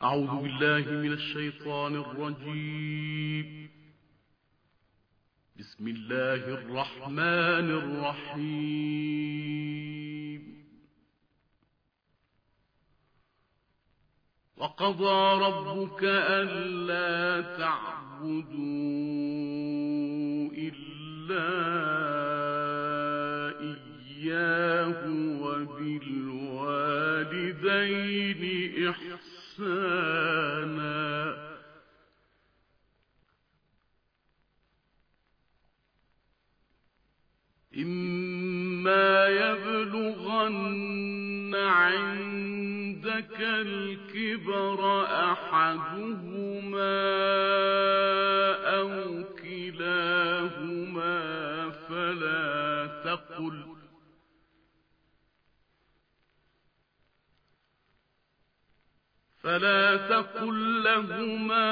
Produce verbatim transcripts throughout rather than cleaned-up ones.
أعوذ بالله من الشيطان الرجيم. بسم الله الرحمن الرحيم. وقضى ربك ألا تعبدوا إلا إياه وبالوالدين إحسانا إما يبلغن عندك الكبر أحدهما أو كلاهما فلا تقل فلا تقل لهما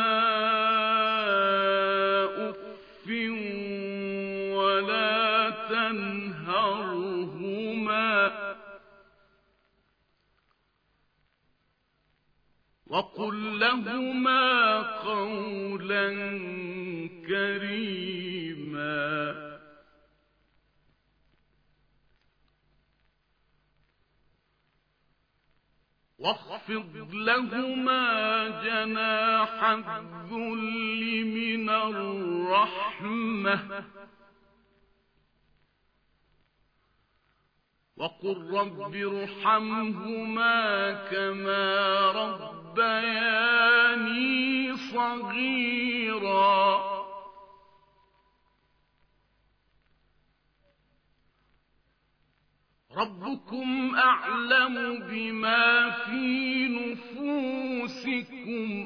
أف ولا تنهرهما وقل لهما قولا كريما. واخفض لهما جناح الذل من الرحمة وقل رب ارحمهما كما ربياني صغيرا. ربكم أعلم بما في نفوسكم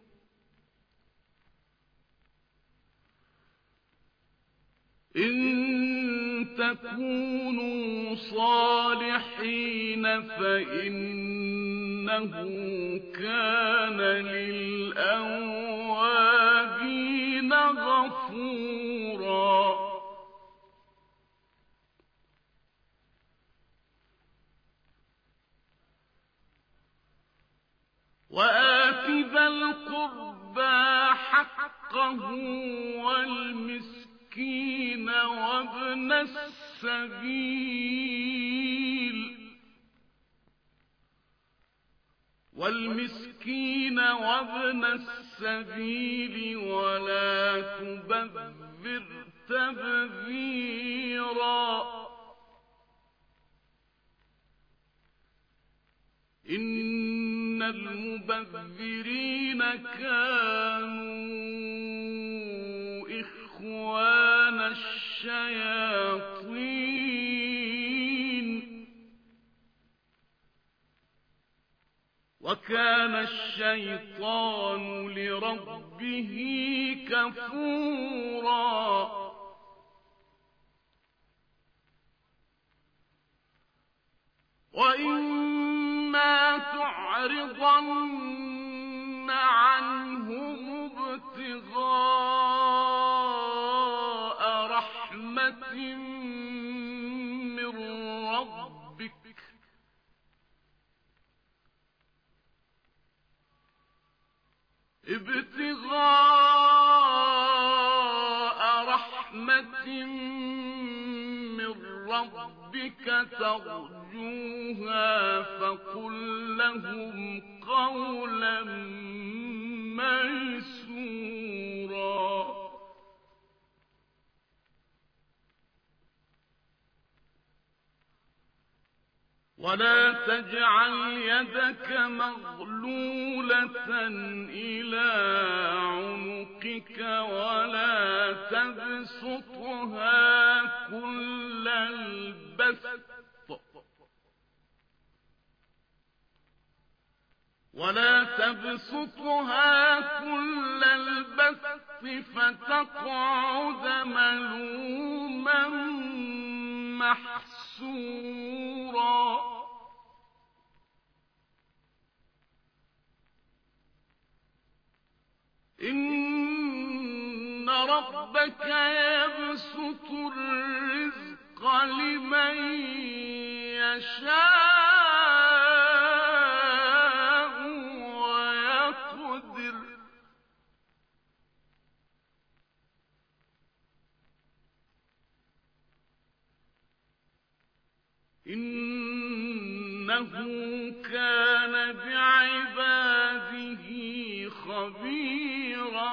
إن تكونوا صالحين فإنه كان للأوابين غفورا. وآت ذا القربى حقه والمسكين وابن السبيل والمسكين وابن السبيل ولا تبذر تبذيرا إن المبذرين كانوا إخوان الشياطين وكان الشيطان لربه كفورا. وإما تعرضن عنهم ابتغاء رحمة من ربك ابتغاء رحمة من ربك ترجوها فقل لهم قولا ميسورا. ولا تجعل يدك مغلولة إلى عنقك ولا تبسطها كل البسط ولا تبسطها كل البسط فتقعد ملوما محسورا. إن ربك يبسط الرزق لمن يشاء ويقدر إنه كان بعباده خبيرا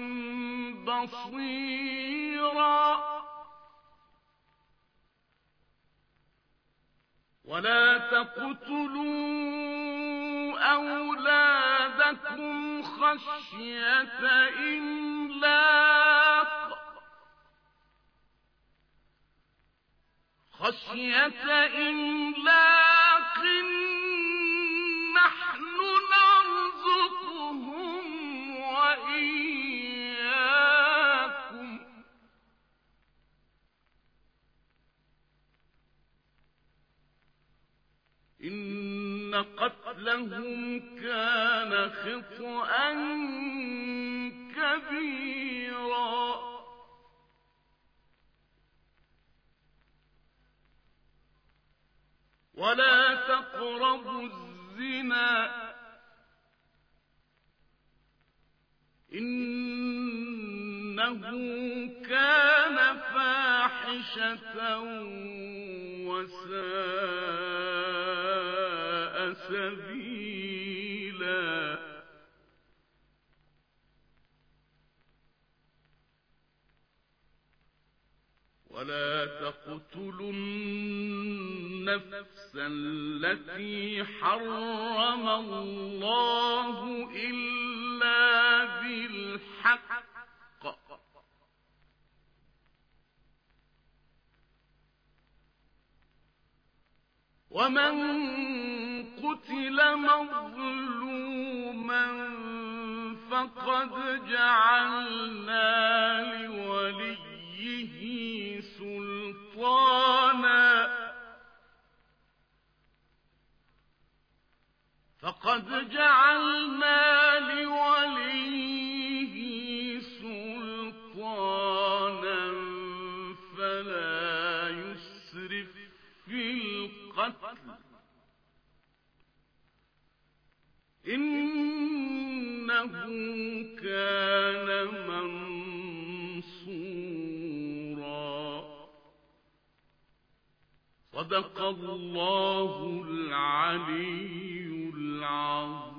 بصيرا ولا تقتلوا أولادكم خشية إملاق خشية إملاق نحن نرزقهم وإياكم إن قتلهم كان خطأ كبيرا ولا تقربوا الزنا إنه كان فاحشة وساء سبيلا ولا تقتلوا النفس التي حرم الله إلا بالحق ومن قتل مظلوما فقد جعلنا لوليه سلطانا فقد جعلنا لوليه سلطانا فلا يسرف في القتل إنه كان منصورا صدق الله العلي العظيم.